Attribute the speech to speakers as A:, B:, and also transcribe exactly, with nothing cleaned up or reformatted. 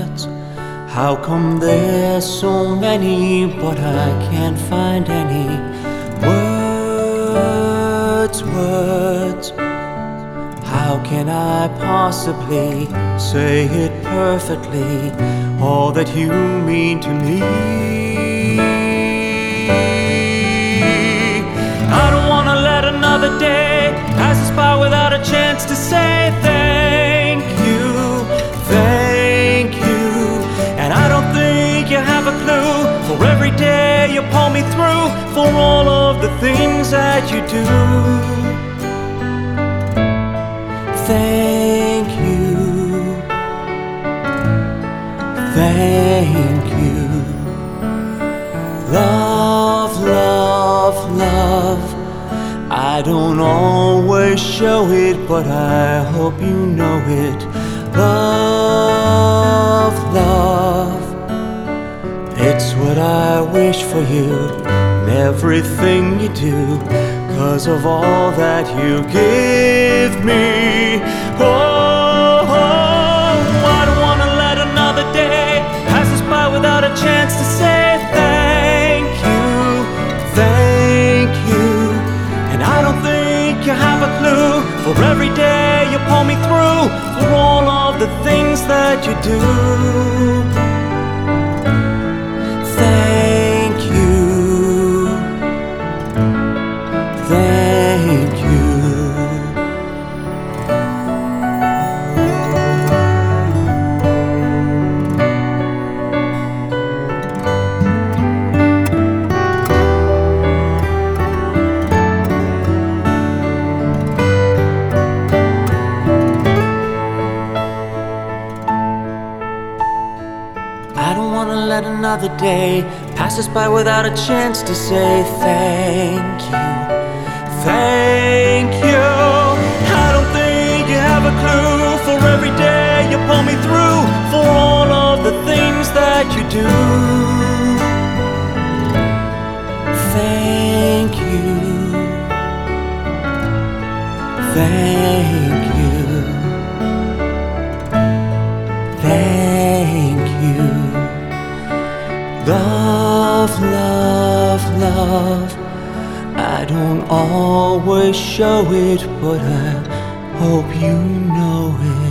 A: words? How come there's so many, but I can't find any words, words? How can I possibly say it perfectly, all that you mean to me? I don't wanna let another day pass us by without a chance to say thank you, thank you. And I don't think you have a clue, for every day you pull me through, for all of the things that you do. Thank you, thank you. Love, love, love. I don't always show it, but I hope you know it. Love, love. It's what I wish for you, and everything you do, 'cause of all that you give me. Oh, oh, I don't wanna let another day pass us by without a chance to say thank you, thank you. And I don't think you have a clue, for every day you pull me through, for all of the things that you do. Thank you, thank you. I don't wanna let another day pass us by without a chance to say thank you, thank you. I don't think you have a clue, for every day you pull me through, for all of the things that you do. Thank you, thank you, thank you. Love, love, love. I don't always show it, but I hope you know it.